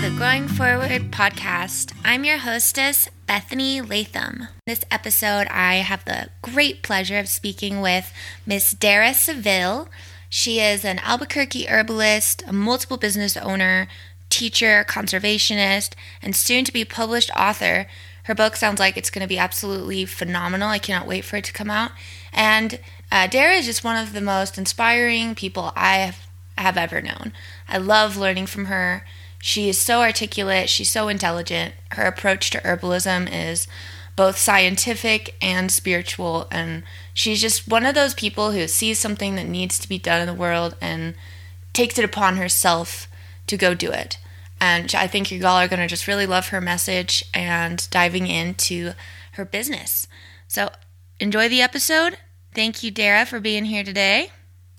the Growing Forward podcast. I'm your hostess, Bethany Latham. This episode, I have the great pleasure of speaking with Miss Dara Seville. She is an Albuquerque herbalist, a multiple business owner, teacher, conservationist, and soon-to-be published author. Her book sounds like it's going to be absolutely phenomenal. I cannot wait for it to come out. And Dara is just one of the most inspiring people I have ever known. I love learning from her. She is so articulate. She's so intelligent. Her approach to herbalism is both scientific and spiritual, and she's just one of those people who sees something that needs to be done in the world and takes it upon herself to go do it. And I think you all are going to just really love her message and diving into her business. So enjoy the episode. Thank you, Dara, for being here today.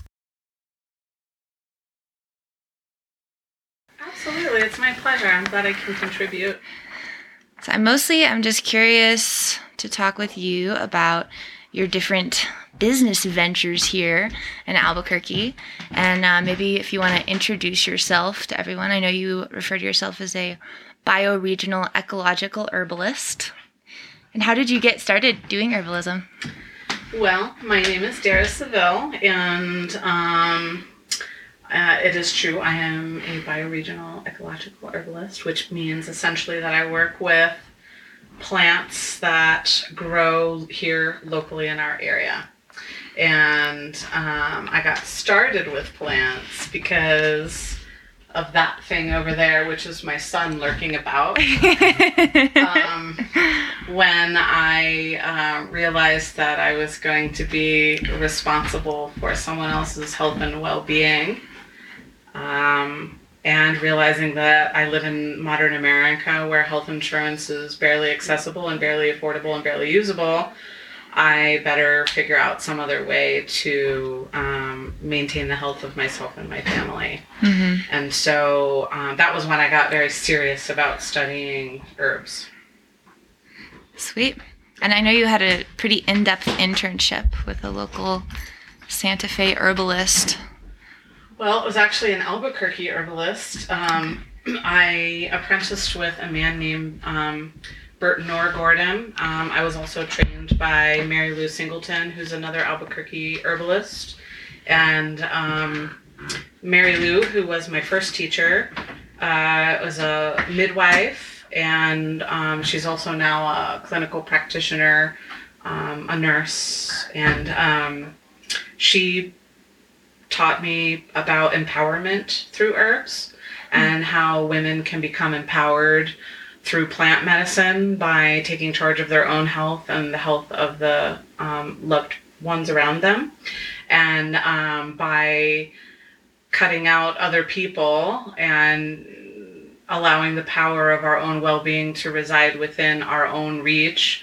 Absolutely. It's my pleasure. I'm glad I can contribute. So I'm just curious to talk with you about your different business ventures here in Albuquerque. And maybe if you want to introduce yourself to everyone. I know you refer to yourself as a bioregional ecological herbalist. And how did you get started doing herbalism? Well, my name is Dara Seville, and it is true, I am a bioregional ecological herbalist, which means essentially that I work with plants that grow here locally in our area. And I got started with plants because of that thing over there, which is my son lurking about. When I realized that I was going to be responsible for someone else's health and well-being, and realizing that I live in modern America where health insurance is barely accessible and barely affordable and barely usable, I better figure out some other way to maintain the health of myself and my family. Mm-hmm. And so that was when I got very serious about studying herbs. Sweet. And I know you had a pretty in-depth internship with a local Santa Fe herbalist. Well, it was actually an Albuquerque herbalist. I apprenticed with a man named Bert Norgordon. I was also trained by Mary Lou Singleton, who's another Albuquerque herbalist. And Mary Lou, who was my first teacher, was a midwife, and she's also now a clinical practitioner, a nurse, and she taught me about empowerment through herbs and how women can become empowered through plant medicine by taking charge of their own health and the health of the loved ones around them, and by cutting out other people and allowing the power of our own well-being to reside within our own reach.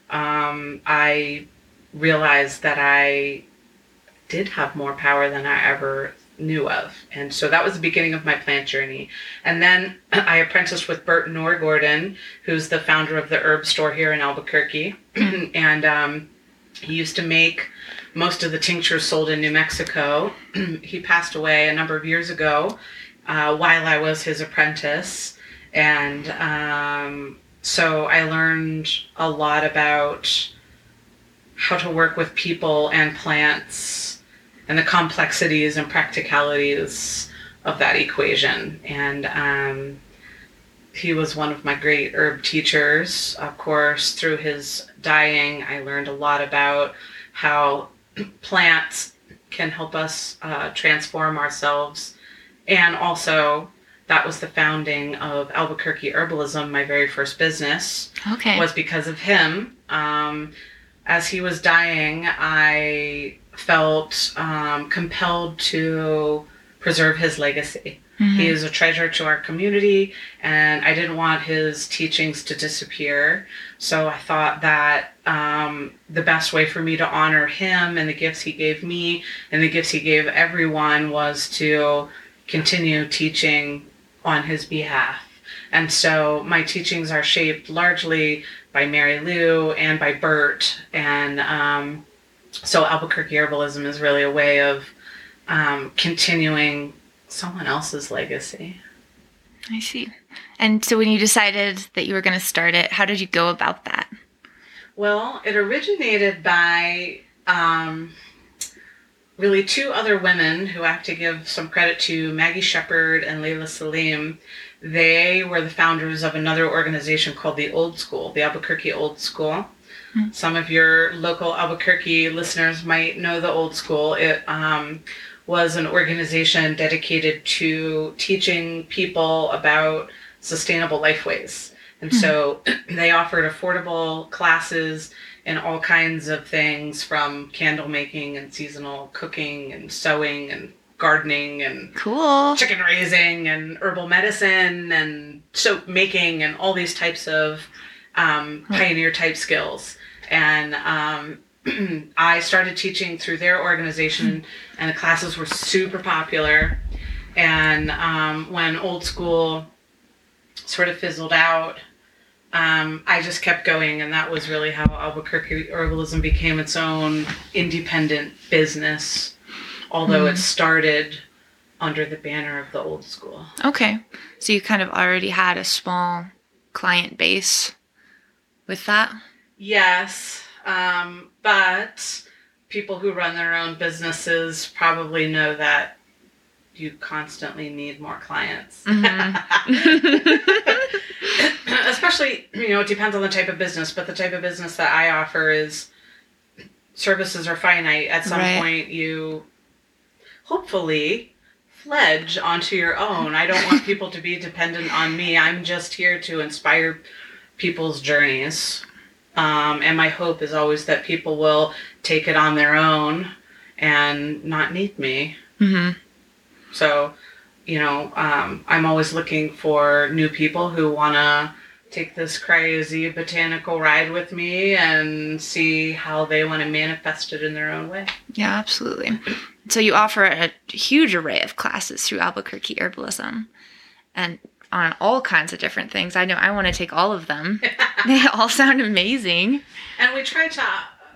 I realized that I did have more power than I ever knew of. And so that was the beginning of my plant journey. And then I apprenticed with Bert Norgordon, who's the founder of the herb store here in Albuquerque. And he used to make most of the tinctures sold in New Mexico. He passed away a number of years ago while I was his apprentice. And so I learned a lot about how to work with people and plants and the complexities and practicalities of that equation. And he was one of my great herb teachers. Of course, through his dying, I learned a lot about how plants can help us transform ourselves. And also, that was the founding of Albuquerque Herbalism, my very first business. Okay. Was because of him. As he was dying, I felt compelled to preserve his legacy. Mm-hmm. He is a treasure to our community, and I didn't want his teachings to disappear. So I thought that the best way for me to honor him and the gifts he gave me and the gifts he gave everyone was to continue teaching on his behalf. And so my teachings are shaped largely by Mary Lou and by Bert. And so Albuquerque Herbalism is really a way of continuing someone else's legacy. I see. And so when you decided that you were going to start it, how did you go about that? Well, it originated by really two other women who I have to give some credit to, Maggie Shepard and Layla Salim. They were the founders of another organization called the Old School, the Albuquerque Old School. Mm-hmm. Some of your local Albuquerque listeners might know the Old School. It was an organization dedicated to teaching people about sustainable lifeways. And so they offered affordable classes in all kinds of things, from candle making and seasonal cooking and sewing and gardening and chicken raising and herbal medicine and soap making and all these types of pioneer type skills. And I started teaching through their organization, and the classes were super popular. And when Old School sort of fizzled out, I just kept going, and that was really how Albuquerque Herbalism became its own independent business, although it started under the banner of the Old School. Okay. So you kind of already had a small client base with that? Yes. But people who run their own businesses probably know that you constantly need more clients. Especially, it depends on the type of business, but the type of business that I offer is services are finite. At some point, you hopefully fledge onto your own. I don't want people to be dependent on me. I'm just here to inspire people's journeys. And my hope is always that people will take it on their own and not need me. Mm-hmm. So, I'm always looking for new people who want to take this crazy botanical ride with me and see how they want to manifest it in their own way. Yeah, absolutely. So you offer a huge array of classes through Albuquerque Herbalism, and on all kinds of different things. I know I want to take all of them. They all sound amazing. And we try to,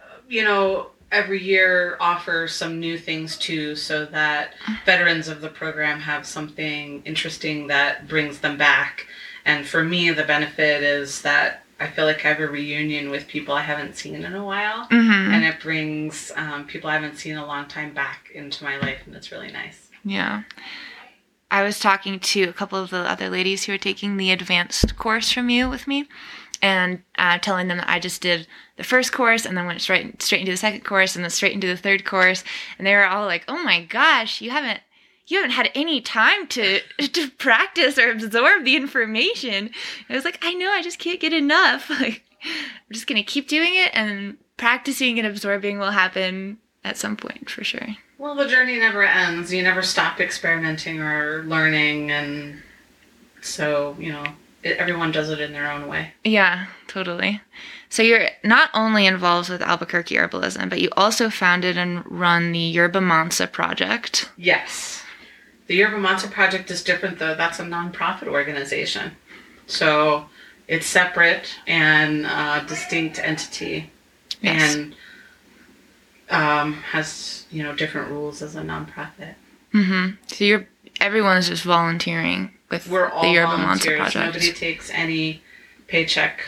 every year offer some new things too, so that veterans of the program have something interesting that brings them back. And for me, the benefit is that I feel like I have a reunion with people I haven't seen in a while. Mm-hmm. And it brings people I haven't seen in a long time back into my life, and it's really nice. Yeah. I was talking to a couple of the other ladies who are taking the advanced course from you with me, and telling them that I just did the first course and then went straight into the second course and then straight into the third course. And they were all like, "Oh my gosh, you haven't had any time to practice or absorb the information." I was like, "I know, I just can't get enough." Like, I'm just going to keep doing it, and practicing and absorbing will happen at some point for sure. Well, the journey never ends. You never stop experimenting or learning, and so, everyone does it in their own way. Yeah, totally. So you're not only involved with Albuquerque Herbalism, but you also founded and run the Yerba Mansa Project. Yes. The Yerba Mansa Project is different, though. That's a nonprofit organization. So it's separate and a distinct entity. Yes. And has, different rules as a nonprofit. Mm-hmm. So everyone's just volunteering with the Yerba Mansa Project. Nobody takes any paycheck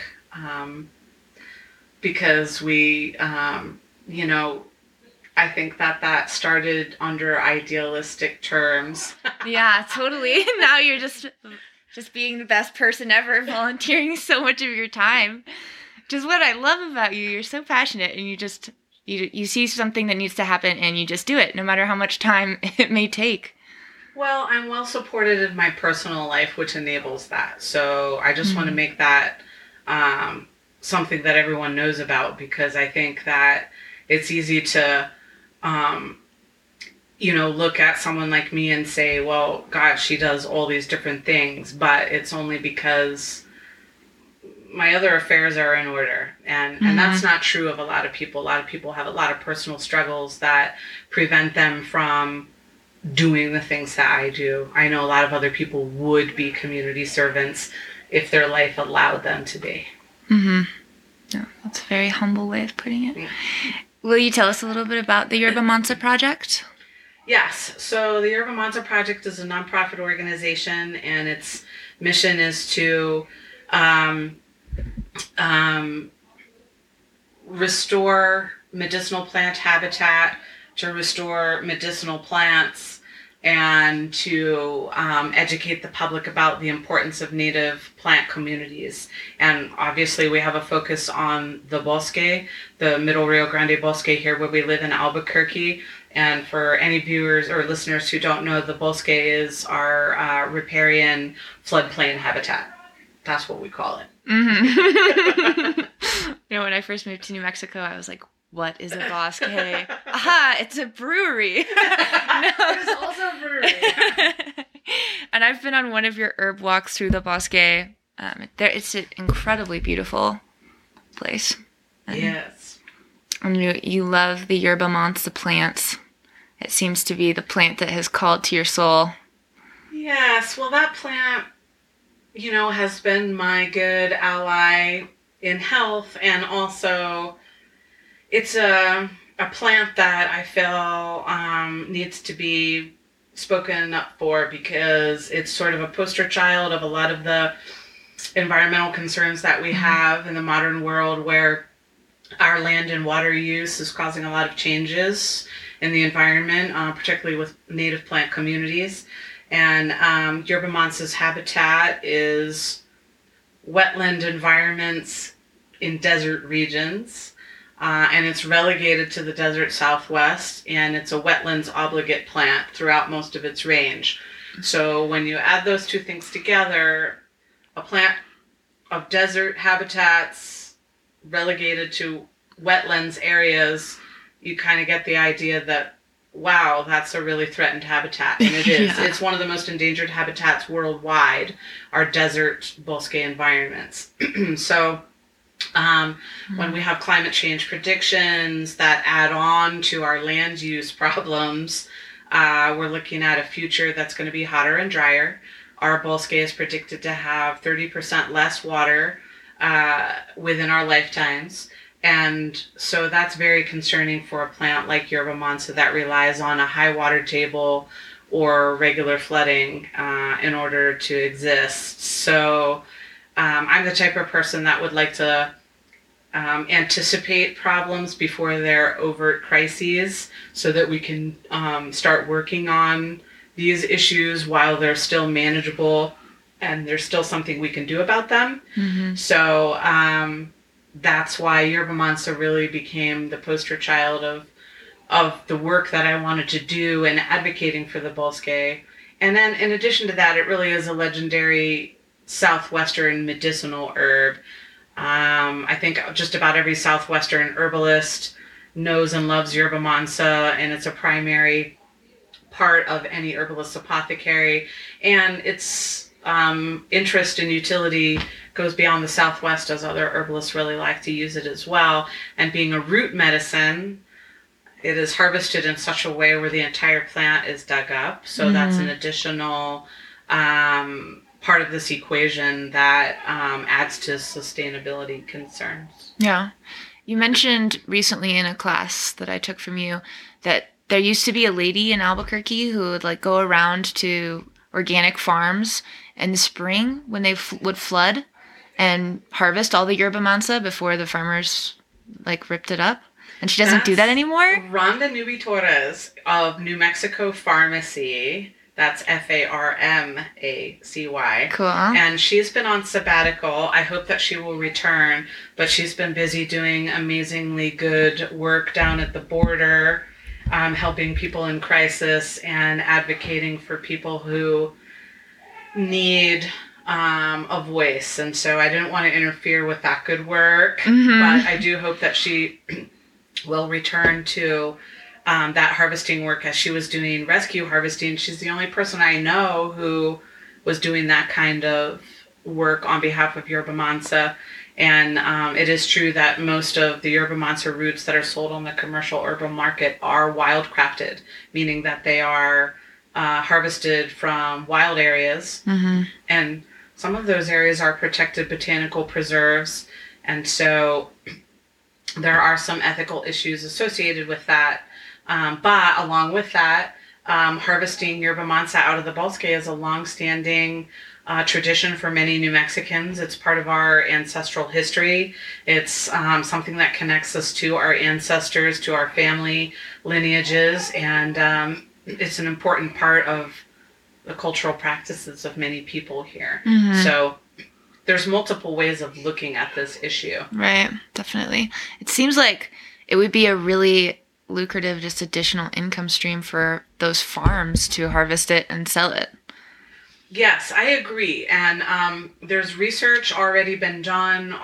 because we, I think that started under idealistic terms. Yeah, totally. Now you're just being the best person ever, volunteering so much of your time. Which is what I love about you. You're so passionate, and you see something that needs to happen, and you just do it, no matter how much time it may take. Well, I'm well supported in my personal life, which enables that. So I just want to make that something that everyone knows about, because I think that it's easy to, look at someone like me and say, well, God, she does all these different things, but it's only because my other affairs are in order. And that's not true of a lot of people. A lot of people have a lot of personal struggles that prevent them from doing the things that I do. I know a lot of other people would be community servants if their life allowed them to be. Mm-hmm. Yeah, that's a very humble way of putting it. Yeah. Will you tell us a little bit about the Yerba Mansa Project? Yes. So the Yerba Mansa Project is a nonprofit organization, and its mission is to restore medicinal plant habitat, to restore medicinal plants, and to educate the public about the importance of native plant communities. And obviously we have a focus on the Bosque, the Middle Rio Grande Bosque here where we live in Albuquerque. And for any viewers or listeners who don't know, the Bosque is our riparian floodplain habitat. That's what we call it. Mm-hmm. When I first moved to New Mexico, I was like, what is a bosque? Aha, it's a brewery. It's also a brewery. And I've been on one of your herb walks through the Bosque. It's an incredibly beautiful place. And, yes. And you love the yerba mates, the plants. It seems to be the plant that has called to your soul. Yes, well, that plant, has been my good ally in health, and also it's a plant that I feel needs to be spoken up for, because it's sort of a poster child of a lot of the environmental concerns that we have in the modern world, where our land and water use is causing a lot of changes in the environment, particularly with native plant communities. And yerba mate's habitat is wetland environments in desert regions, and it's relegated to the desert Southwest, and it's a wetlands obligate plant throughout most of its range. So when you add those two things together, a plant of desert habitats relegated to wetlands areas, you kind of get the idea that, wow, that's a really threatened habitat. And it is. Yeah. It's one of the most endangered habitats worldwide, our desert bosque environments. So when we have climate change predictions that add on to our land use problems, we're looking at a future that's going to be hotter and drier. Our bosque is predicted to have 30% less water within our lifetimes. And so that's very concerning for a plant like yerba mate that relies on a high water table or regular flooding in order to exist. So I'm the type of person that would like to anticipate problems before they're overt crises, so that we can start working on these issues while they're still manageable and there's still something we can do about them. Mm-hmm. So that's why yerba mate really became the poster child of the work that I wanted to do in advocating for the bosque. And then in addition to that, it really is a legendary southwestern medicinal herb. I think just about every southwestern herbalist knows and loves yerba mate, and it's a primary part of any herbalist's apothecary. And its interest and utility goes beyond the Southwest, as other herbalists really like to use it as well. And being a root medicine, it is harvested in such a way where the entire plant is dug up. So that's an additional part of this equation that adds to sustainability concerns. Yeah. You mentioned recently in a class that I took from you that there used to be a lady in Albuquerque who would go around to organic farms in the spring when they would flood and harvest all the yerba mate before the farmers ripped it up. And she doesn't do that anymore? Rhonda Newby Torres of New Mexico Pharmacy. That's Pharmacy. Cool. And she's been on sabbatical. I hope that she will return, but she's been busy doing amazingly good work down at the border, helping people in crisis and advocating for people who need a voice. And so I didn't want to interfere with that good work, but I do hope that she will return to that harvesting work, as she was doing rescue harvesting. She's the only person I know who was doing that kind of work on behalf of yerba mate. And it is true that most of the yerba mate roots that are sold on the commercial herbal market are wildcrafted, meaning that they are harvested from wild areas. And some of those areas are protected botanical preserves. And so there are some ethical issues associated with that. But along with that, harvesting yerba mate out of the bosque is a long-standing tradition for many New Mexicans. It's part of our ancestral history. It's something that connects us to our ancestors, to our family lineages, and it's an important part of the cultural practices of many people here. So there's multiple ways of looking at this issue. Right, definitely. It seems like it would be a really lucrative, just additional income stream for those farms to harvest it and sell it. Yes, I agree. And there's research already been done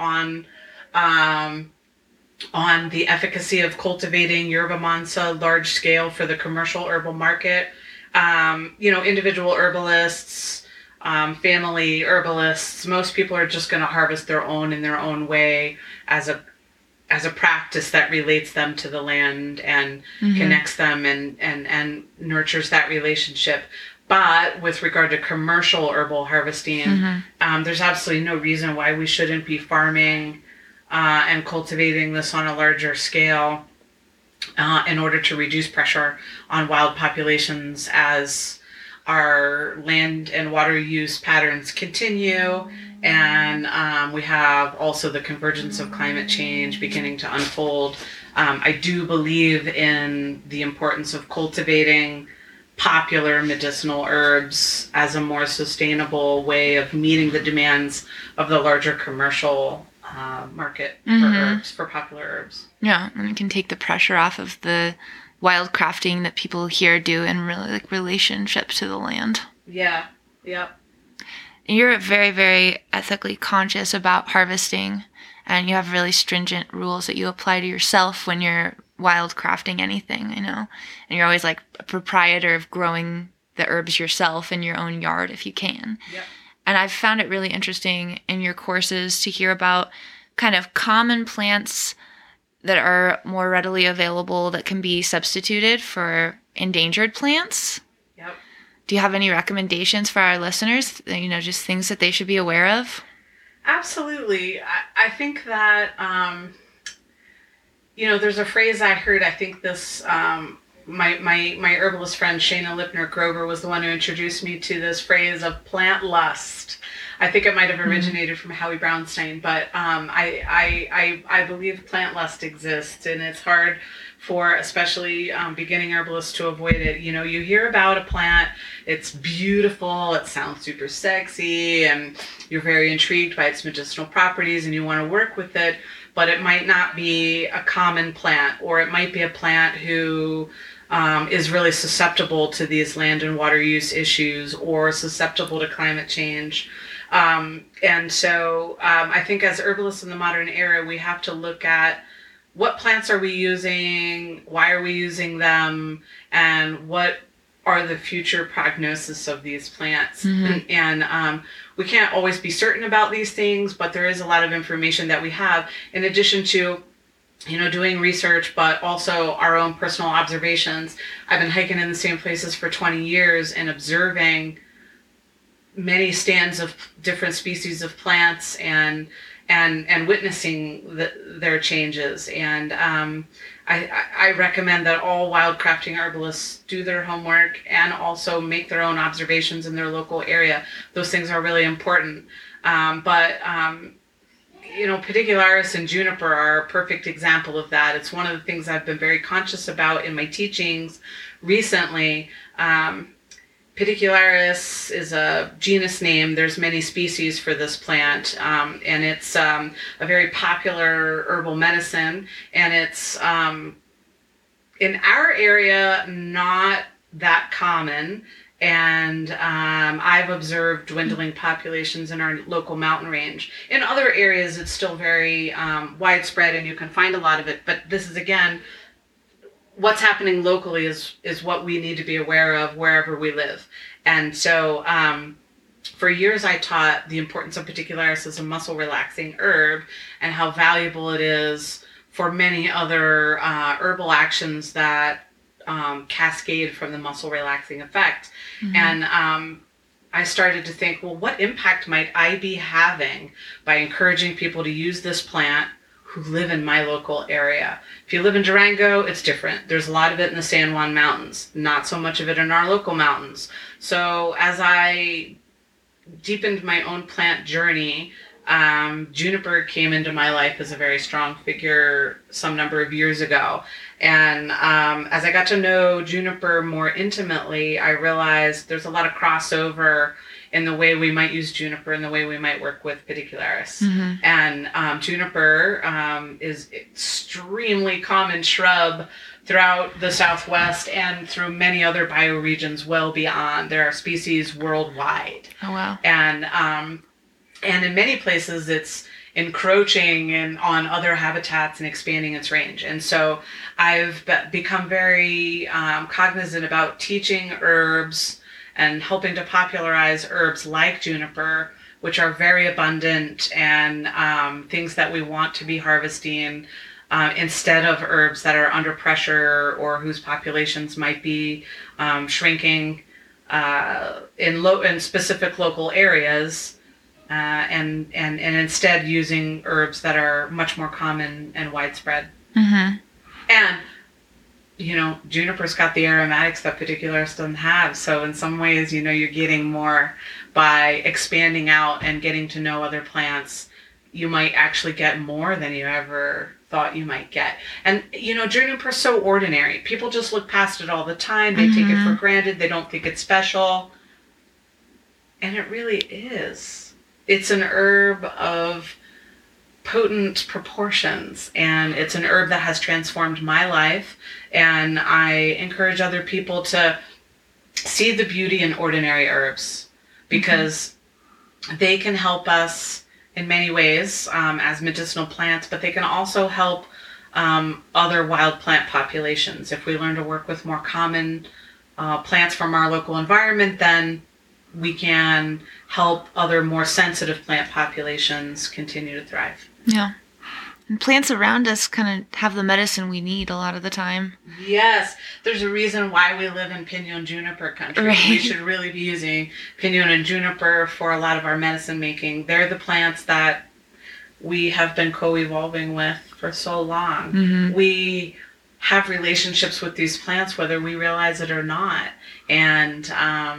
on the efficacy of cultivating yerba mansa large scale for the commercial herbal market. Individual herbalists, family herbalists, most people are just going to harvest their own in their own way as a practice that relates them to the land and connects them and nurtures that relationship. But with regard to commercial herbal harvesting, there's absolutely no reason why we shouldn't be farming and cultivating this on a larger scale in order to reduce pressure on wild populations as our land and water use patterns continue. And we have also the convergence of climate change beginning to unfold. I do believe in the importance of cultivating popular medicinal herbs as a more sustainable way of meeting the demands of the larger commercial market for herbs, for popular herbs. Yeah, and it can take the pressure off of the wild crafting that people here do in really like relationship to the land. Yeah, yep. And you're very, very ethically conscious about harvesting, and you have really stringent rules that you apply to yourself when you're wild crafting anything, I know. And you're always like a proprietor of growing the herbs yourself in your own yard if you can. Yep. And I've found it really interesting in your courses to hear about kind of common plants that are more readily available that can be substituted for endangered plants. Yep. Do you have any recommendations for our listeners? Just things that they should be aware of? Absolutely. I think that, there's a phrase I heard, I think this, my herbalist friend Shayna Lipner Grover was the one who introduced me to this phrase of plant lust. I think it might have originated from Howie Brownstein, but I believe plant lust exists, and it's hard for especially beginning herbalists to avoid it. You hear about a plant, it's beautiful, it sounds super sexy, and you're very intrigued by its medicinal properties, and you want to work with it, but it might not be a common plant, or it might be a plant who is really susceptible to these land and water use issues, or susceptible to climate change. And so I think as herbalists in the modern era, we have to look at what plants are we using, why are we using them, and what are the future prognosis of these plants. And we can't always be certain about these things, but there is a lot of information that we have in addition to doing research, but also our own personal observations. I've been hiking in the same places for 20 years and observing many stands of different species of plants and witnessing their changes. And I recommend that all wild crafting herbalists do their homework and also make their own observations in their local area. Those things are really important. Pedicularis and juniper are a perfect example of that. It's one of the things I've been very conscious about in my teachings recently. Pedicularis is a genus name. There's many species for this plant, and it's a very popular herbal medicine, and it's in our area not that common. And I've observed dwindling populations in our local mountain range. In other areas, it's still very widespread, and you can find a lot of it. But this is, again, what's happening locally is what we need to be aware of wherever we live. And so for years, I taught the importance of Pedicularis as a muscle-relaxing herb and how valuable it is for many other herbal actions that cascade from the muscle relaxing effect. And I started to think, well, what impact might I be having by encouraging people to use this plant who live in my local area? If you live in Durango, it's different. There's a lot of it in the San Juan Mountains, not so much of it in our local mountains. So as I deepened my own plant journey, juniper came into my life as a very strong figure some number of years ago. And as I got to know juniper more intimately, I realized there's a lot of crossover in the way we might use juniper and the way we might work with pedicularis. And juniper is extremely common shrub throughout the Southwest and through many other bioregions well beyond. There are species worldwide. Oh, wow. And in many places it's encroaching on other habitats and expanding its range. And so I've become very cognizant about teaching herbs and helping to popularize herbs like juniper, which are very abundant and things that we want to be harvesting instead of herbs that are under pressure or whose populations might be shrinking in specific local areas, and instead using herbs that are much more common and widespread. And juniper's got the aromatics that pedicularis doesn't have. So in some ways, you're getting more by expanding out and getting to know other plants. You might actually get more than you ever thought you might get. And juniper's so ordinary. People just look past it all the time. They take it for granted. They don't think it's special. And it really is. It's an herb of potent proportions, and it's an herb that has transformed my life. And I encourage other people to see the beauty in ordinary herbs, because they can help us in many ways as medicinal plants, but they can also help other wild plant populations. If we learn to work with more common plants from our local environment, then we can help other more sensitive plant populations continue to thrive. Yeah. And plants around us kind of have the medicine we need a lot of the time. Yes. There's a reason why we live in pinon juniper country. Right. We should really be using pinon and juniper for a lot of our medicine making. They're the plants that we have been co-evolving with for so long. We have relationships with these plants whether we realize it or not. And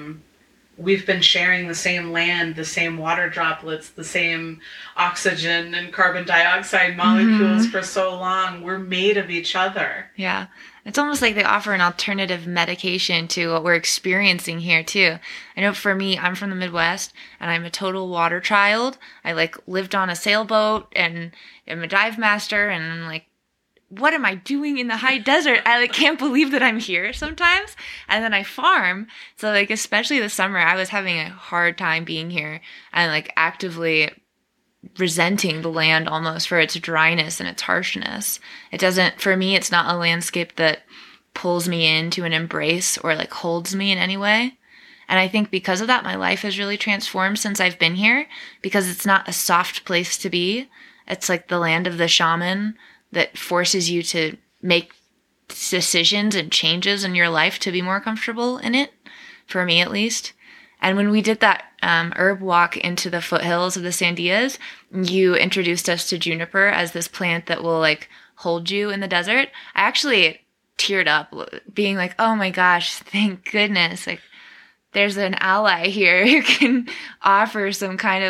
we've been sharing the same land, the same water droplets, the same oxygen and carbon dioxide molecules for so long. We're made of each other. Yeah. It's almost like they offer an alternative medication to what we're experiencing here, too. I know for me, I'm from the Midwest, and I'm a total water child. I, lived on a sailboat, and I'm a dive master, and I'm what am I doing in the high desert? I can't believe that I'm here sometimes. And then I farm. So especially this summer, I was having a hard time being here and actively resenting the land almost for its dryness and its harshness. For me, it's not a landscape that pulls me into an embrace or holds me in any way. And I think because of that, my life has really transformed since I've been here, because it's not a soft place to be. It's the land of the shaman that forces you to make decisions and changes in your life to be more comfortable in it, for me at least. And when we did that herb walk into the foothills of the Sandias, you introduced us to juniper as this plant that will hold you in the desert. I actually teared up, being oh my gosh, thank goodness. There's an ally here who can offer some kind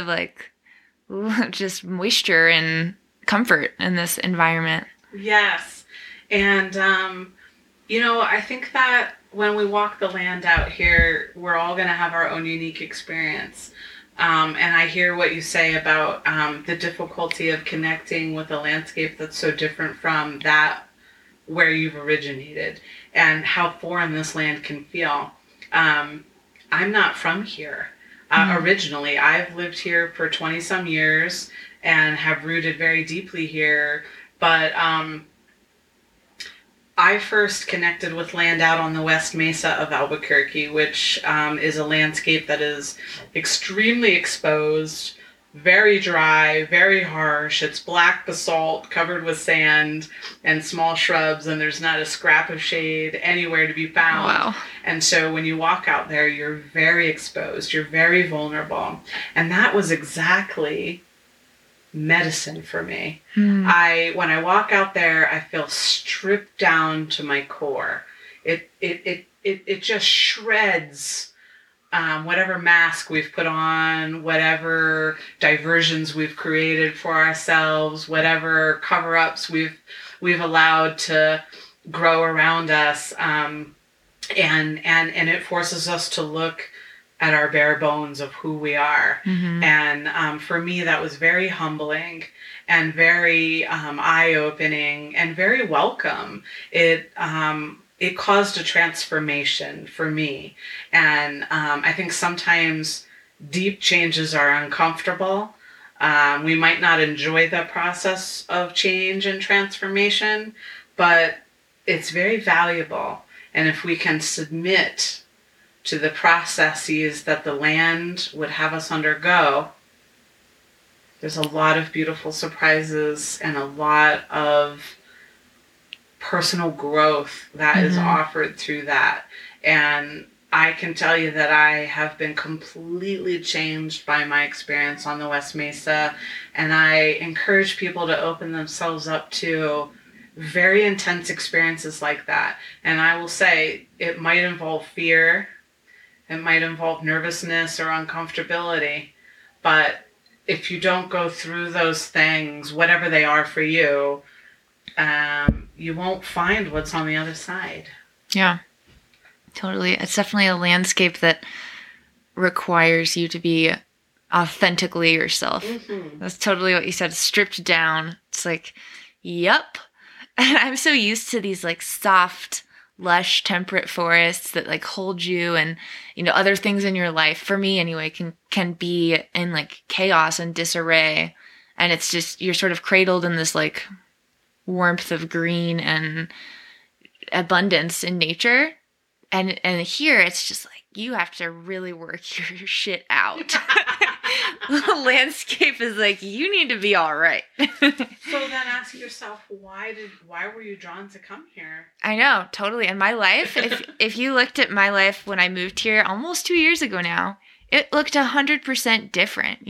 of just moisture and comfort in this environment. Yes. And, I think that when we walk the land out here, we're all going to have our own unique experience. And I hear what you say about the difficulty of connecting with a landscape that's so different from that where you've originated, and how foreign this land can feel. I'm not from here. Originally, I've lived here for 20 some years and have rooted very deeply here. But I first connected with land out on the West Mesa of Albuquerque, which is a landscape that is extremely exposed, very dry, very harsh. It's black basalt covered with sand and small shrubs, and there's not a scrap of shade anywhere to be found. Wow. And so when you walk out there, you're very exposed, you're very vulnerable. And that was exactly medicine for me. When I walk out there, I feel stripped down to my core. It just shreds whatever mask we've put on, whatever diversions we've created for ourselves, whatever cover-ups we've allowed to grow around us, and it forces us to look at our bare bones of who we are. Mm-hmm. And for me, that was very humbling and very eye-opening and very welcome. It caused a transformation for me. And I think sometimes deep changes are uncomfortable. We might not enjoy the process of change and transformation, but it's very valuable. And if we can submit to the processes that the land would have us undergo, there's a lot of beautiful surprises and a lot of personal growth that is offered through that. And I can tell you that I have been completely changed by my experience on the West Mesa, and I encourage people to open themselves up to very intense experiences like that. And I will say it might involve fear, it might involve nervousness or uncomfortability, but if you don't go through those things, whatever they are for you, you won't find what's on the other side. Yeah, totally. It's definitely a landscape that requires you to be authentically yourself. Mm-hmm. That's totally what you said. Stripped down. It's like, yep. And I'm so used to these like soft, lush, temperate forests that like hold you, and other things in your life, for me anyway, can be in like chaos and disarray. And it's just, you're sort of cradled in this like warmth of green and abundance in nature, and here it's just like you have to really work your shit out. The landscape is like, you need to be all right. So then ask yourself, why were you drawn to come here? I know, totally. And my life, if you looked at my life when I moved here almost 2 years ago now, it looked 100% different.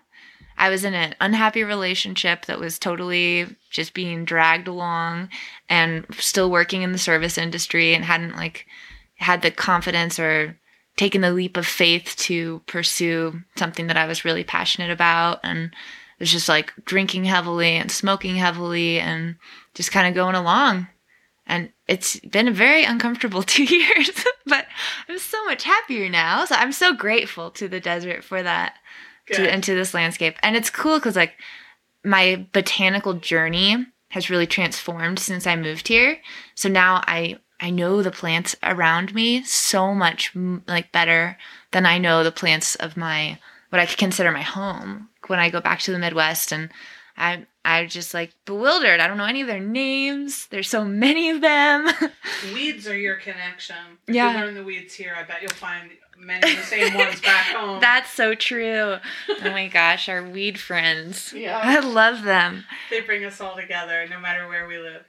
I was in an unhappy relationship that was totally just being dragged along, and still working in the service industry, and hadn't like had the confidence or taken the leap of faith to pursue something that I was really passionate about. And it was just like drinking heavily and smoking heavily and just kind of going along. And it's been a very uncomfortable 2 years, but I'm so much happier now. So I'm so grateful to the desert for that. Into this landscape. And it's cool because like my botanical journey has really transformed since I moved here. So now I know the plants around me so much like better than I know the plants of what I could consider my home. When I go back to the Midwest, and I'm just like bewildered. I don't know any of their names. There's so many of them. Weeds are your connection. If you learn the weeds here, I bet you'll find many of the same ones back home. That's so true. Oh my gosh, our weed friends. Yeah. I love them. They bring us all together no matter where we live.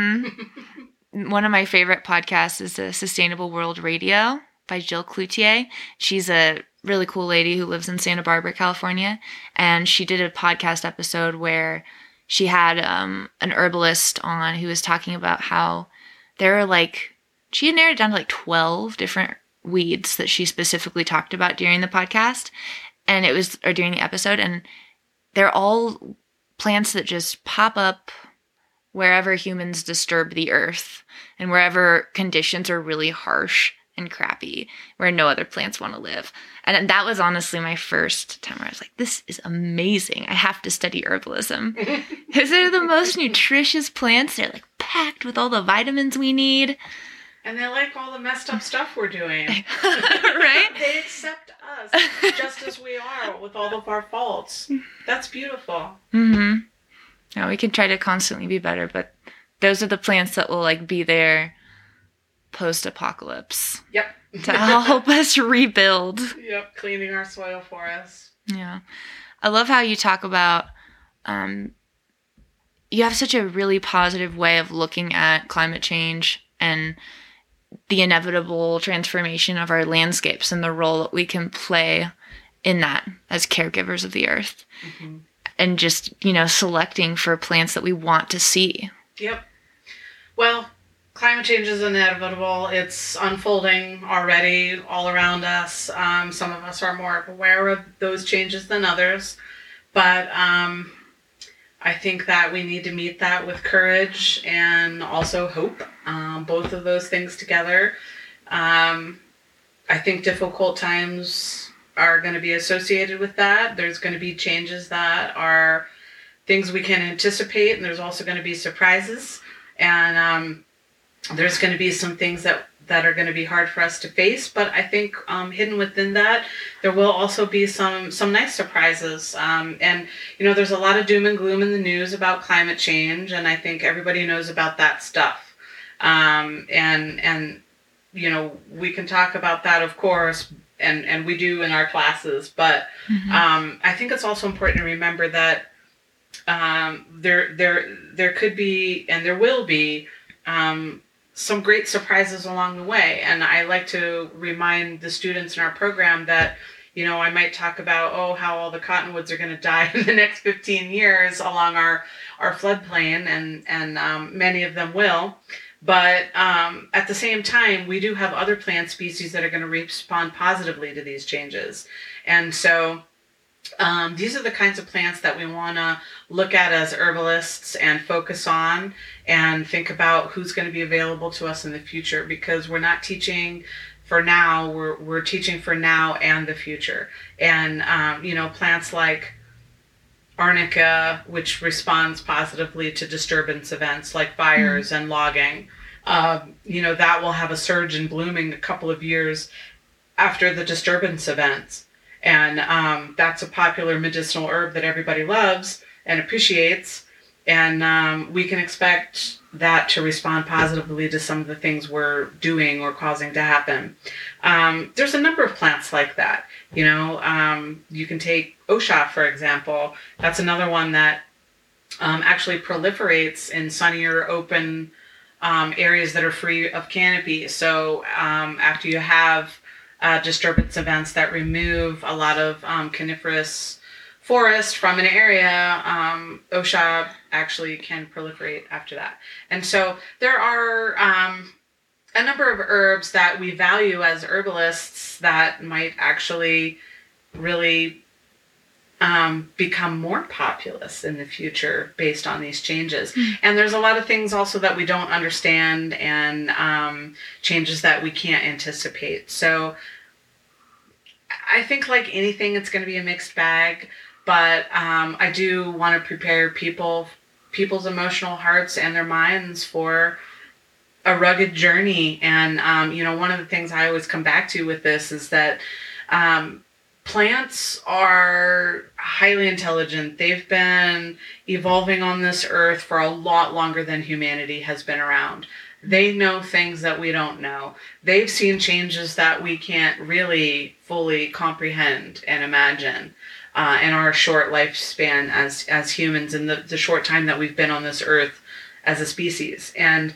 Mm-hmm. One of my favorite podcasts is the Sustainable World Radio by Jill Cloutier. She's a really cool lady who lives in Santa Barbara, California. And she did a podcast episode where she had an herbalist on who was talking about how there are like, she had narrowed it down to like 12 different weeds that she specifically talked about during the podcast, or during the episode, and they're all plants that just pop up wherever humans disturb the earth and wherever conditions are really harsh and crappy, where no other plants want to live. And that was honestly my first time where I was like, this is amazing. I have to study herbalism. Because they're the most nutritious plants. They're like packed with all the vitamins we need. And they like all the messed up stuff we're doing. Right? They accept us just as we are with all of our faults. That's beautiful. Mm-hmm. Now we can try to constantly be better, but those are the plants that will like be there post-apocalypse. Yep. To help us rebuild. Yep, cleaning our soil for us. Yeah. I love how you talk about, you have such a really positive way of looking at climate change and the inevitable transformation of our landscapes and the role that we can play in that as caregivers of the earth. Mm-hmm. And just, selecting for plants that we want to see. Yep. Well, climate change is inevitable. It's unfolding already all around us. Some of us are more aware of those changes than others. But I think that we need to meet that with courage and also hope. Both of those things together. I think difficult times are going to be associated with that. There's going to be changes that are things we can anticipate, and there's also going to be surprises. And there's going to be some things that are going to be hard for us to face, but I think hidden within that, there will also be some nice surprises. And, there's a lot of doom and gloom in the news about climate change, and I think everybody knows about that stuff. And we can talk about that, of course, and we do in our classes, but I think it's also important to remember that there could be, and there will be, some great surprises along the way. And I like to remind the students in our program that, I might talk about, how all the cottonwoods are going to die in the next 15 years along our floodplain, and many of them will. But at the same time, we do have other plant species that are going to respond positively to these changes. And so these are the kinds of plants that we want to look at as herbalists and focus on and think about who's going to be available to us in the future, because we're not teaching for now, we're teaching for now and the future. And, plants like arnica, which responds positively to disturbance events like fires and logging, that will have a surge in blooming a couple of years after the disturbance events. And that's a popular medicinal herb that everybody loves and appreciates. And we can expect that to respond positively to some of the things we're doing or causing to happen. There's a number of plants like that. You can take Osha, for example. That's another one that actually proliferates in sunnier, open areas that are free of canopy. So after you have disturbance events that remove a lot of coniferous forest from an area, Osha actually can proliferate after that. And so there are a number of herbs that we value as herbalists that might actually really become more populous in the future based on these changes. And there's a lot of things also that we don't understand, and changes that we can't anticipate. So I think, like anything, it's going to be a mixed bag, but I do want to prepare people's emotional hearts and their minds for a rugged journey. And one of the things I always come back to with this is that plants are highly intelligent. They've been evolving on this earth for a lot longer than humanity has been around. They know things that we don't know. They've seen changes that we can't really fully comprehend and imagine in our short lifespan as humans, in the short time that we've been on this earth as a species. And,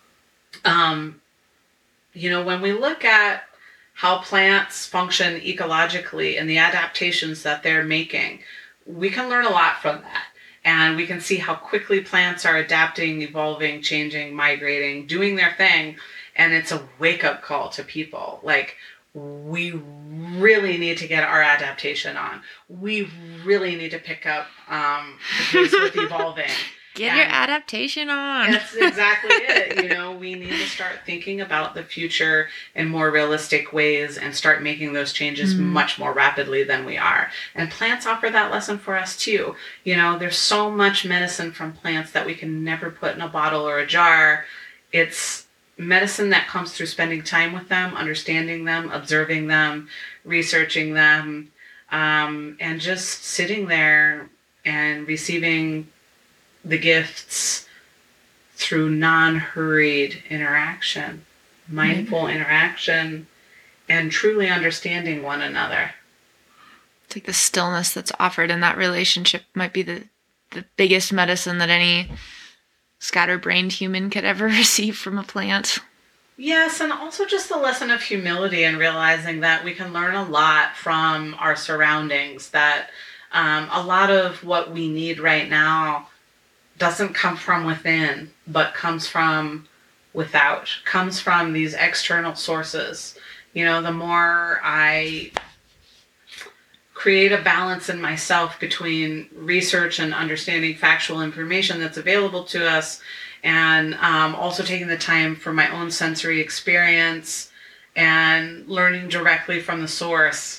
when we look at how plants function ecologically and the adaptations that they're making, we can learn a lot from that. And we can see how quickly plants are adapting, evolving, changing, migrating, doing their thing. And it's a wake-up call to people. Like, we really need to get our adaptation on. We really need to pick up the pace with evolving. Get your adaptation on. That's exactly it. We need to start thinking about the future in more realistic ways and start making those changes much more rapidly than we are. And plants offer that lesson for us too. There's so much medicine from plants that we can never put in a bottle or a jar. It's medicine that comes through spending time with them, understanding them, observing them, researching them, and just sitting there and receiving the gifts through non-hurried interaction, mindful interaction, and truly understanding one another. It's like the stillness that's offered in that relationship might be the biggest medicine that any scatterbrained human could ever receive from a plant. Yes, and also just the lesson of humility and realizing that we can learn a lot from our surroundings, that a lot of what we need right now doesn't come from within, but comes from without, comes from these external sources. The more I create a balance in myself between research and understanding factual information that's available to us, and also taking the time for my own sensory experience and learning directly from the source,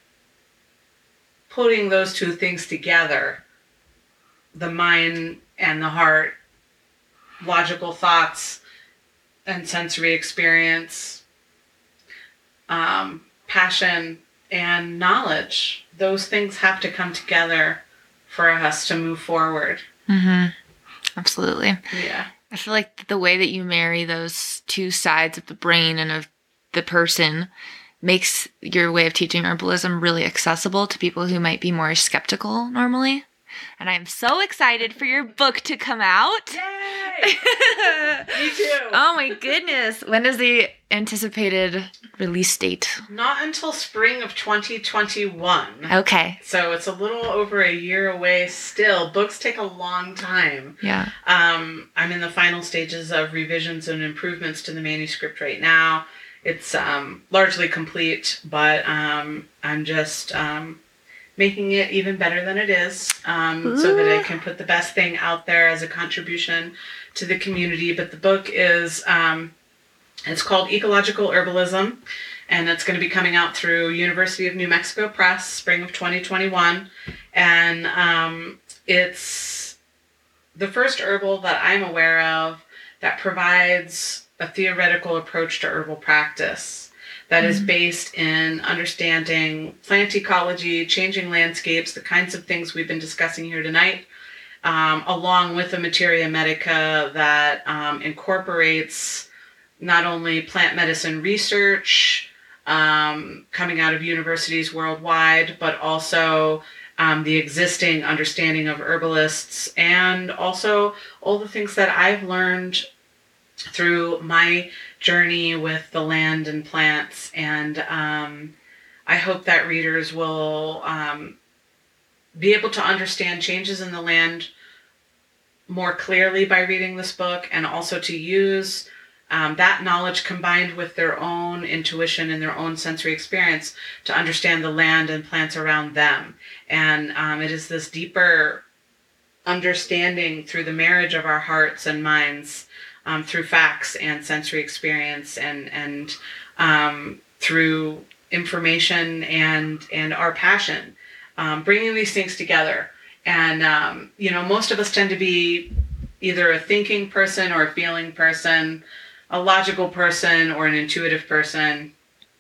putting those two things together, the mind and the heart, logical thoughts and sensory experience, passion and knowledge, those things have to come together for us to move forward. Mm-hmm. Absolutely. Yeah. I feel like the way that you marry those two sides of the brain and of the person makes your way of teaching herbalism really accessible to people who might be more skeptical normally. And I'm so excited for your book to come out. Yay! Me too. Oh my goodness. When is the anticipated release date? Not until spring of 2021. Okay. So it's a little over a year away still. Books take a long time. Yeah. I'm in the final stages of revisions and improvements to the manuscript right now. It's largely complete, but I'm just making it even better than it is, so that I can put the best thing out there as a contribution to the community. But the book is, it's called Ecological Herbalism, and it's going to be coming out through University of New Mexico Press, spring of 2021. And it's the first herbal that I'm aware of that provides a theoretical approach to herbal practice that is based in understanding plant ecology, changing landscapes, the kinds of things we've been discussing here tonight, along with a materia medica that incorporates not only plant medicine research coming out of universities worldwide, but also the existing understanding of herbalists, and also all the things that I've learned through my journey with the land and plants. And I hope that readers will be able to understand changes in the land more clearly by reading this book, and also to use that knowledge combined with their own intuition and their own sensory experience to understand the land and plants around them. And it is this deeper understanding through the marriage of our hearts and minds, through facts and sensory experience, and through information and our passion, bringing these things together. And most of us tend to be either a thinking person or a feeling person, a logical person or an intuitive person,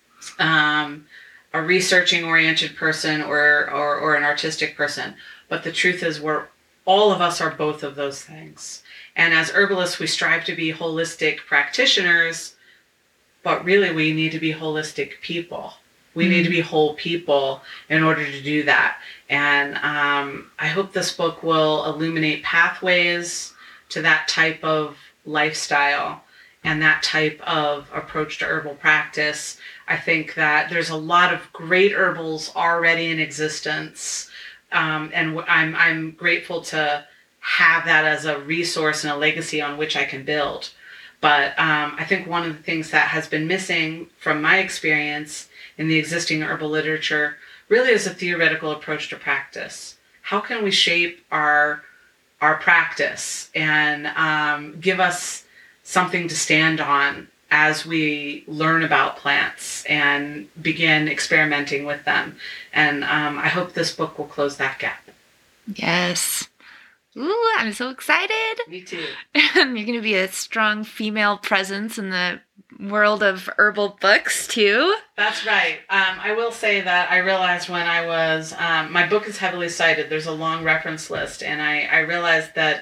a researching oriented person or an artistic person. But the truth is, all of us are both of those things. And as herbalists, we strive to be holistic practitioners, but really we need to be holistic people. We need to be whole people in order to do that. And I hope this book will illuminate pathways to that type of lifestyle and that type of approach to herbal practice. I think that there's a lot of great herbals already in existence, and I'm grateful to have that as a resource and a legacy on which I can build. But I think one of the things that has been missing from my experience in the existing herbal literature really is a theoretical approach to practice. How can we shape our practice and give us something to stand on as we learn about plants and begin experimenting with them? And I hope this book will close that gap. Yes. Ooh, I'm so excited. Me too. And you're going to be a strong female presence in the world of herbal books too. That's right. I will say that I realized when I was, my book is heavily cited. There's a long reference list. And I realized that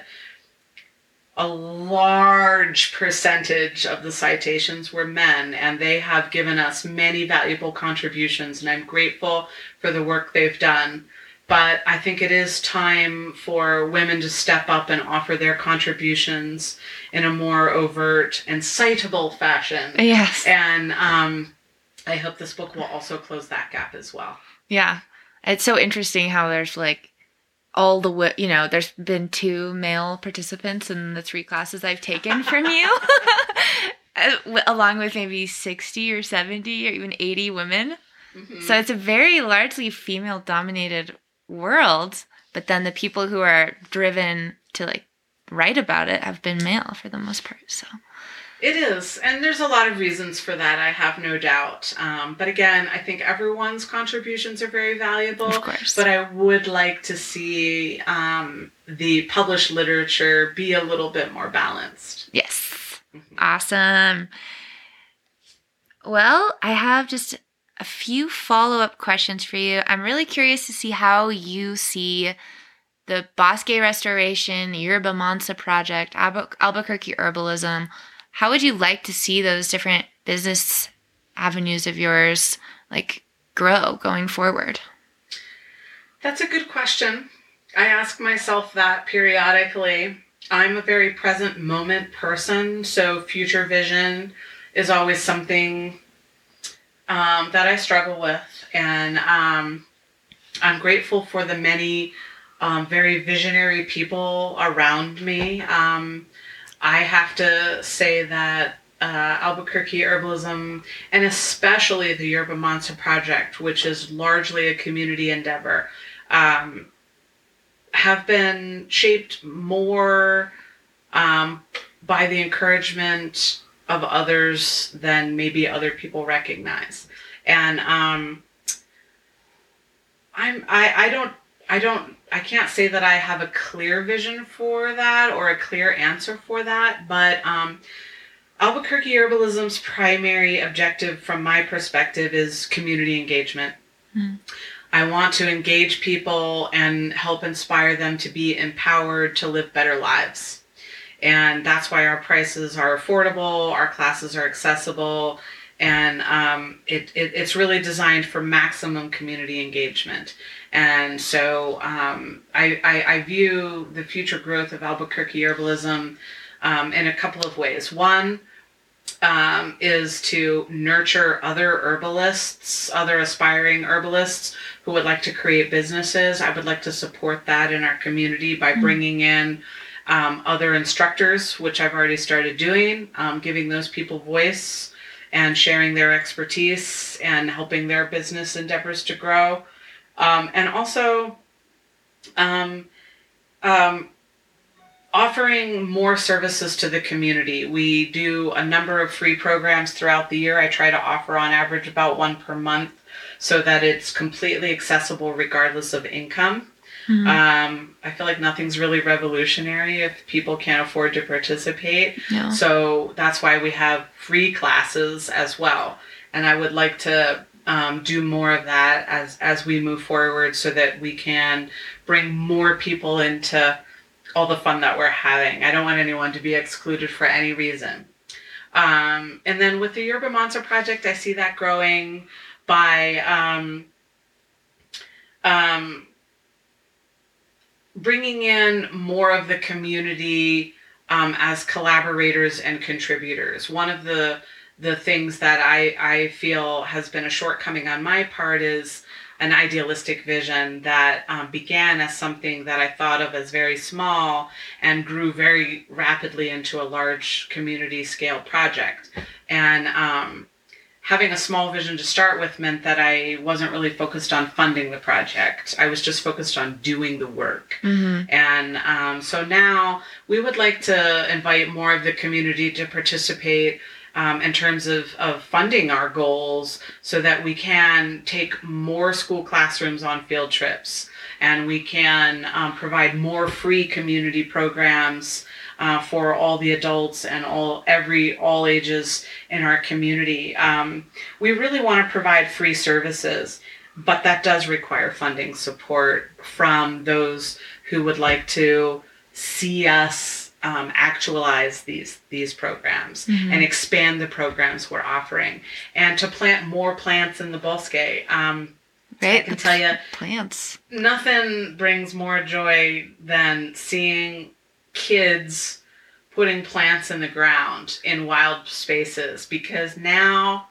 a large percentage of the citations were men, and they have given us many valuable contributions, and I'm grateful for the work they've done. But I think it is time for women to step up and offer their contributions in a more overt and citable fashion. Yes. And I hope this book will also close that gap as well. Yeah. It's so interesting how there's like all the, there's been 2 male participants in the 3 classes I've taken from you, along with maybe 60 or 70 or even 80 women. Mm-hmm. So it's a very largely female-dominated world, but then the people who are driven to like write about it have been male for the most part. So it is, and there's a lot of reasons for that, I have no doubt. But again, I think everyone's contributions are very valuable. Of course. But I would like to see the published literature be a little bit more balanced. Yes. Mm-hmm. Awesome. Well, I have just a few follow-up questions for you. I'm really curious to see how you see the Bosque Restoration, Yerba Mansa Project, Albuquerque Herbalism. How would you like to see those different business avenues of yours like grow going forward? That's a good question. I ask myself that periodically. I'm a very present moment person, so future vision is always something that I struggle with. And I'm grateful for the many very visionary people around me. I have to say that Albuquerque Herbalism, and especially the Yerba Mansa Project, which is largely a community endeavor, have been shaped more by the encouragement of others than maybe other people recognize. And I can't say that I have a clear vision for that or a clear answer for that, but Albuquerque Herbalism's primary objective from my perspective is community engagement. Mm. I want to engage people and help inspire them to be empowered to live better lives. And that's why our prices are affordable, our classes are accessible, and it's really designed for maximum community engagement. And so I view the future growth of Albuquerque Herbalism in a couple of ways. One is to nurture other herbalists, other aspiring herbalists who would like to create businesses. I would like to support that in our community by bringing in other instructors, which I've already started doing, giving those people voice and sharing their expertise and helping their business endeavors to grow. And also offering more services to the community. We do a number of free programs throughout the year. I try to offer on average about 1 per month so that it's completely accessible regardless of income. Mm-hmm. I feel like nothing's really revolutionary if people can't afford to participate. No. So that's why we have free classes as well. And I would like to do more of that as we move forward so that we can bring more people into all the fun that we're having. I don't want anyone to be excluded for any reason. And then with the Yerba Mansa Project, I see that growing by bringing in more of the community as collaborators and contributors. One of the things that I feel has been a shortcoming on my part is an idealistic vision that began as something that I thought of as very small and grew very rapidly into a large community scale project. And having a small vision to start with meant that I wasn't really focused on funding the project. I was just focused on doing the work. Mm-hmm. And so now we would like to invite more of the community to participate in terms of funding our goals so that we can take more school classrooms on field trips and we can provide more free community programs for all the adults and all ages in our community. We really want to provide free services, but that does require funding support from those who would like to see us actualize these programs mm-hmm. and expand the programs we're offering, and to plant more plants in the bosque. Right. I can tell you, plants. Nothing brings more joy than seeing kids putting plants in the ground in wild spaces, because now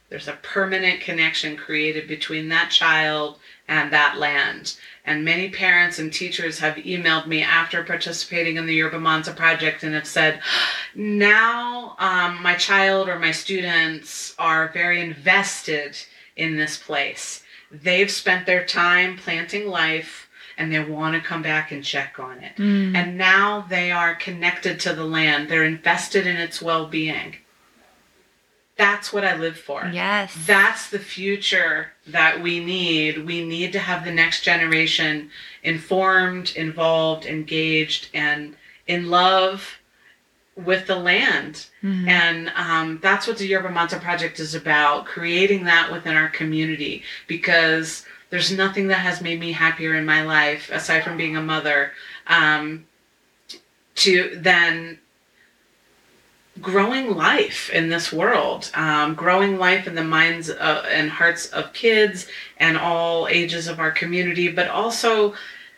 There's a permanent connection created between that child and that land. And many parents and teachers have emailed me after participating in the Yerba Mansa Project and have said, now my child or my students are very invested in this place. They've spent their time planting life and they want to come back and check on it. And now they are connected to the land. They're invested in its well-being. That's what I live for. Yes. That's the future that we need. We need to have the next generation informed, involved, engaged, and in love with the land. And that's what the Yerba Mansa Project is about, creating that within our community, because there's nothing that has made me happier in my life, aside from being a mother, than growing life in this world, growing life in the minds and hearts of kids and all ages of our community, but also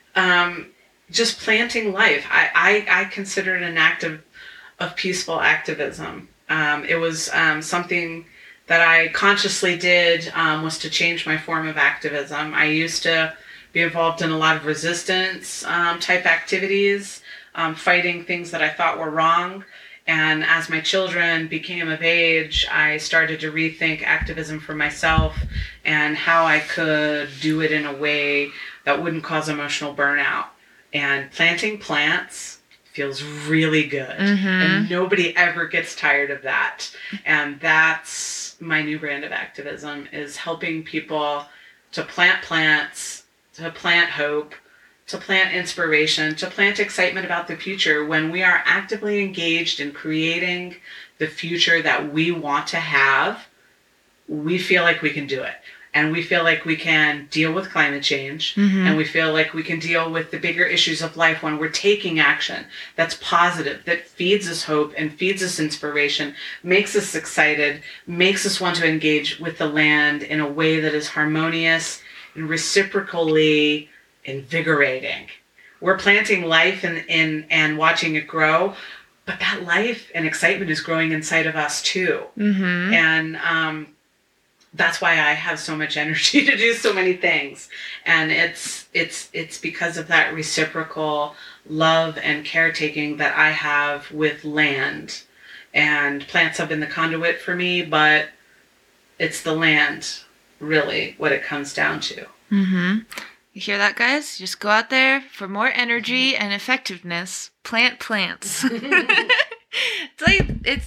just planting life. I consider it an act of peaceful activism. It was something that I consciously did, was to change my form of activism. I used to be involved in a lot of resistance type activities, fighting things that I thought were wrong. And as my children became of age, I started to rethink activism for myself and how I could do it in a way that wouldn't cause emotional burnout. And planting plants feels really good. And nobody ever gets tired of that. And that's my new brand of activism, is helping people to plant plants, to plant hope, to plant inspiration, to plant excitement about the future. When we are actively engaged in creating the future that we want to have, we feel like we can do it. And we feel like we can deal with climate change. And we feel like we can deal with the bigger issues of life when we're taking action that's positive, that feeds us hope and feeds us inspiration, makes us excited, makes us want to engage with the land in a way that is harmonious and reciprocally invigorating. We're planting life and watching it grow, but that life and excitement is growing inside of us too. And that's why I have so much energy to do so many things. And it's because of that reciprocal love and caretaking that I have with land. And plants have been the conduit for me, but it's the land, really, what it comes down to. You hear that, guys? Just go out there for more energy and effectiveness. Plant plants. It's like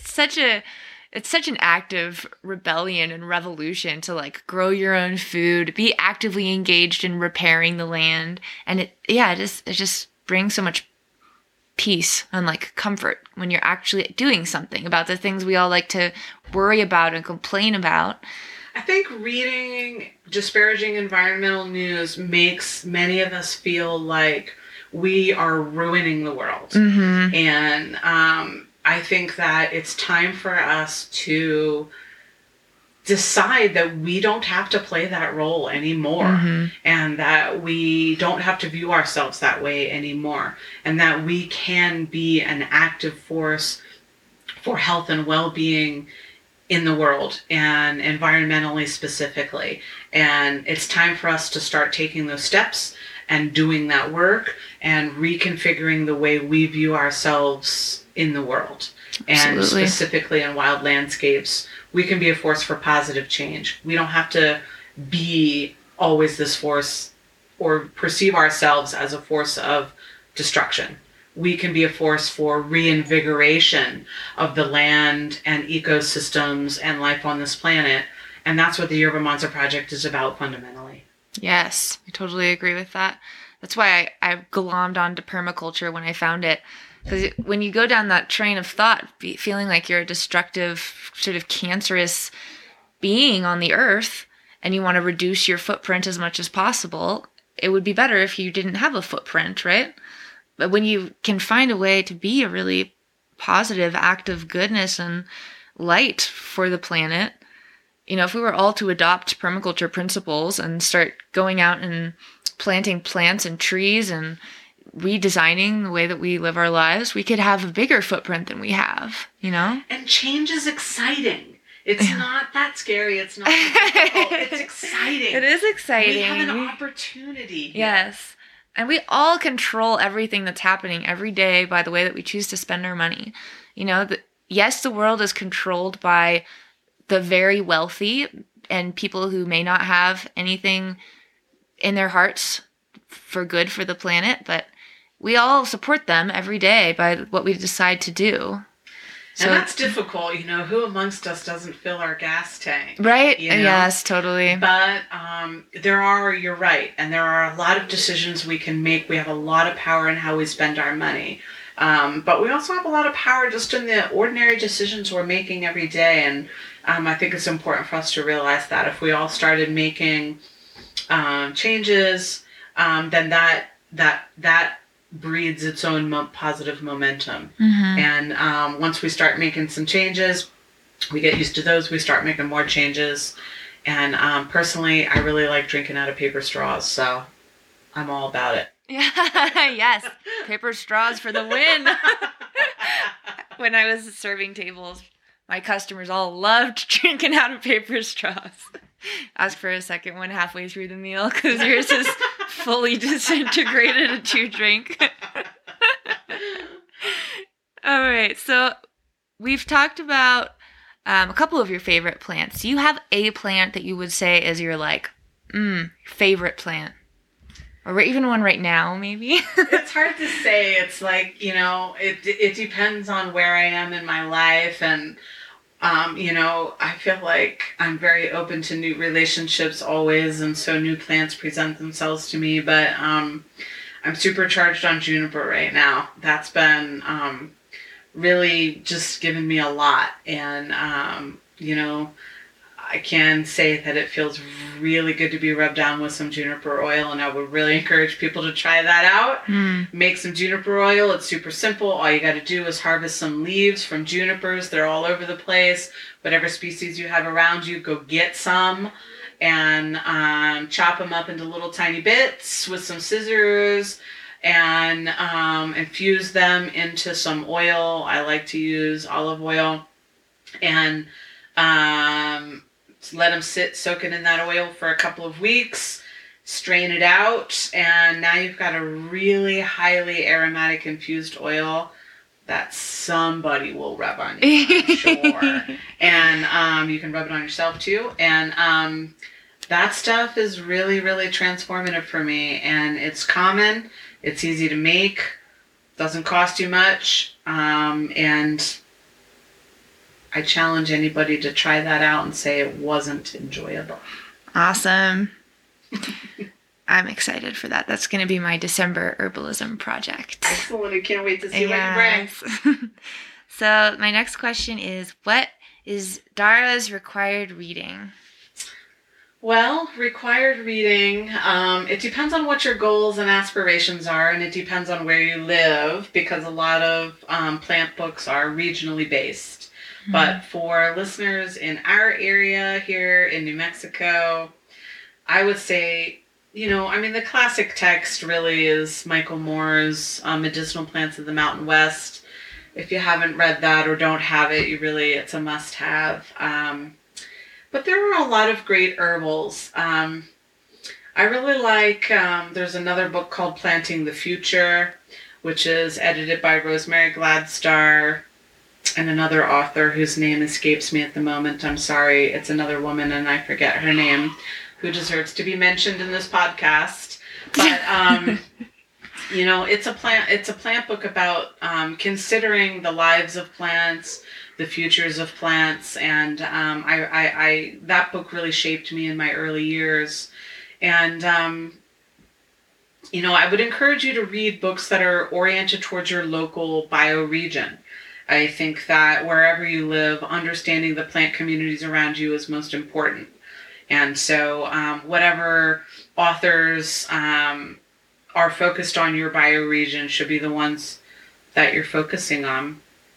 it's such an active rebellion and revolution to like grow your own food, be actively engaged in repairing the land, and it just brings so much peace and like comfort when you're actually doing something about the things we all like to worry about and complain about. I think reading disparaging environmental news makes many of us feel like we are ruining the world. And I think that it's time for us to decide that we don't have to play that role anymore, and that we don't have to view ourselves that way anymore, and that we can be an active force for health and well-being in the world, and environmentally specifically. And it's time for us to start taking those steps and doing that work and reconfiguring the way we view ourselves in the world. And specifically in wild landscapes, we can be a force for positive change. We don't have to be always this force or perceive ourselves as a force of destruction. We can be a force for reinvigoration of the land and ecosystems and life on this planet. And that's what the Yerba Mansa Project is about fundamentally. Yes, I totally agree with that. That's why I glommed onto permaculture when I found it. Because when you go down that train of thought, feeling like you're a destructive, sort of cancerous being on the earth, and you want to reduce your footprint as much as possible, it would be better if you didn't have a footprint, right? But when you can find a way to be a really positive act of goodness and light for the planet, you know, if we were all to adopt permaculture principles and start going out and planting plants and trees and redesigning the way that we live our lives, we could have a bigger footprint than we have, you know? And change is exciting. It's not that scary. It's not that difficult. It's exciting. It is exciting. We have an opportunity here. Yes. And we all control everything that's happening every day by the way that we choose to spend our money. You know, yes, the world is controlled by the very wealthy and people who may not have anything in their hearts for good for the planet, but we all support them every day by what we decide to do. So, and that's difficult, you know, who amongst us doesn't fill our gas tank? Right? You know? Yes, totally. But you're right, and there are a lot of decisions we can make. We have a lot of power in how we spend our money. But we also have a lot of power just in the ordinary decisions we're making every day. And I think it's important for us to realize that if we all started making changes, then that breeds its own positive momentum. Mm-hmm. And once we start making some changes, we get used to those, we start making more changes. And personally, I really like drinking out of paper straws, so I'm all about it. Yes, paper straws for the win. When I was serving tables, my customers all loved drinking out of paper straws. Ask for a second one halfway through the meal because yours is fully disintegrated at your drink. All right, so we've talked about a couple of your favorite plants. Do you have a plant that you would say is your favorite plant? Or even one right now, maybe? It's hard to say. It's like, you know, it depends on where I am in my life. And, you know, I feel like I'm very open to new relationships always. And so new plants present themselves to me. But I'm supercharged on juniper right now. That's been really just given me a lot. And, you know, I can say that it feels really good to be rubbed down with some juniper oil, and I would really encourage people to try that out. Make some juniper oil. It's super simple. All you got to do is harvest some leaves from junipers. They're all over the place. Whatever species you have around you, go get some and chop them up into little tiny bits with some scissors and infuse them into some oil. I like to use olive oil, and let them soak it in that oil for a couple of weeks, strain it out, and now you've got a really highly aromatic infused oil that somebody will rub on you, I'm sure. And you can rub it on yourself too. And that stuff is really, really transformative for me. And it's common, it's easy to make, doesn't cost you much, and I challenge anybody to try that out and say it wasn't enjoyable. Awesome. I'm excited for that. That's going to be my December herbalism project. Excellent. I can't wait to see what you bring. So my next question is, what is Dara's required reading? Well, required reading, it depends on what your goals and aspirations are, and it depends on where you live, because a lot of plant books are regionally based. But for listeners in our area here in New Mexico, I would say, you know, I mean, the classic text really is Michael Moore's Medicinal Plants of the Mountain West. If you haven't read that or don't have it, it's a must-have. But there are a lot of great herbals. I really like, there's another book called Planting the Future, which is edited by Rosemary Gladstar and another author whose name escapes me at the moment. I'm sorry. It's another woman and I forget her name, who deserves to be mentioned in this podcast. But, you know, it's a plant book about considering the lives of plants, the futures of plants. And I that book really shaped me in my early years. And, you know, I would encourage you to read books that are oriented towards your local bioregion. I think that wherever you live, understanding the plant communities around you is most important. And so whatever authors are focused on your bioregion should be the ones that you're focusing on.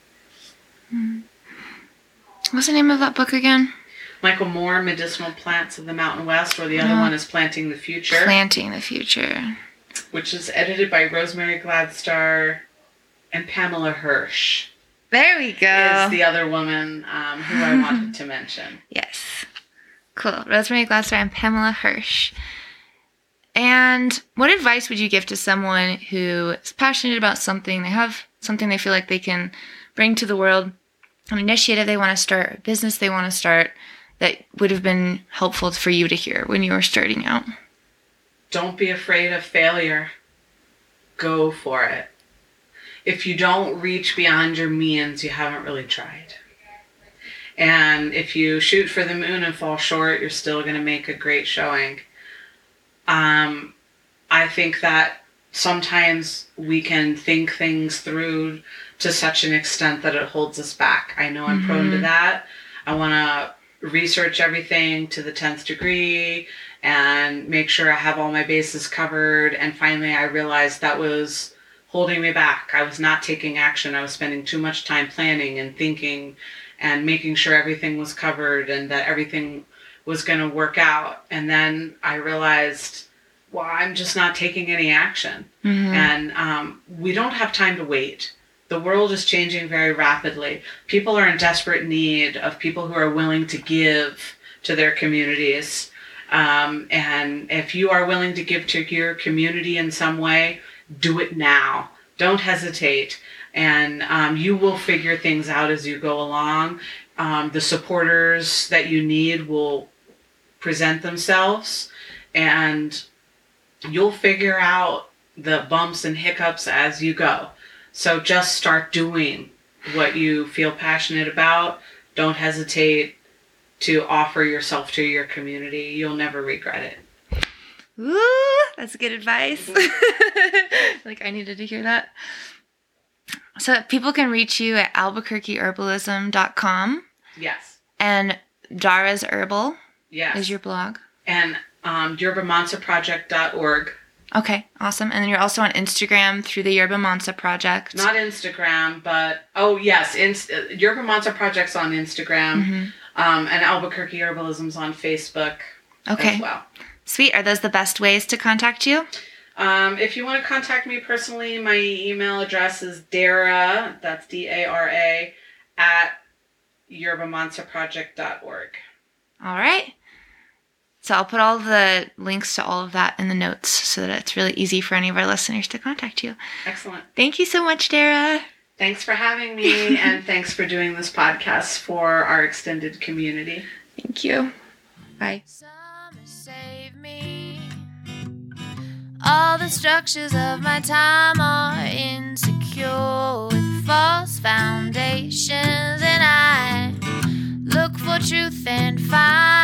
What's the name of that book again? Michael Moore, Medicinal Plants of the Mountain West, or the other one is Planting the Future. Planting the Future. Which is edited by Rosemary Gladstar and Pamela Hirsch. There we go. Is the other woman who I wanted to mention. Yes. Cool. Rosemary Glasser and Pamela Hirsch. And what advice would you give to someone who is passionate about something? They have something they feel like they can bring to the world, an initiative they want to start, a business they want to start, that would have been helpful for you to hear when you were starting out? Don't be afraid of failure. Go for it. If you don't reach beyond your means, you haven't really tried. And if you shoot for the moon and fall short, you're still going to make a great showing. I think that sometimes we can think things through to such an extent that it holds us back. I know I'm prone to that. I want to research everything to the 10th degree and make sure I have all my bases covered. And finally, I realized that was holding me back. I was not taking action. I was spending too much time planning and thinking and making sure everything was covered and that everything was going to work out. And then I realized, well, I'm just not taking any action. And we don't have time to wait. The world is changing very rapidly. People are in desperate need of people who are willing to give to their communities. And if you are willing to give to your community in some way, do it now. Don't hesitate. And you will figure things out as you go along. The supporters that you need will present themselves, and you'll figure out the bumps and hiccups as you go. So just start doing what you feel passionate about. Don't hesitate to offer yourself to your community. You'll never regret it. Ooh, that's good advice. Like I needed to hear that. So people can reach you at albuquerqueherbalism.com. Yes. And Dara's Herbal Yes. is your blog. And yerbamansaproject.org. Okay, awesome. And then you're also on Instagram through the Yerba Mansa Project. Not Instagram, but, oh yes, Yerba Mansa Project's on Instagram. And Albuquerque Herbalism's on Facebook as well. Sweet. Are those the best ways to contact you? If you want to contact me personally, my email address is Dara, that's D-A-R-A, at yerbamansaproject.org. All right. So I'll put all the links to all of that in the notes so that it's really easy for any of our listeners to contact you. Excellent. Thank you so much, Dara. Thanks for having me, and thanks for doing this podcast for our extended community. Thank you. Bye. Summer save me. All the structures of my time are insecure with false foundations, and I look for truth and find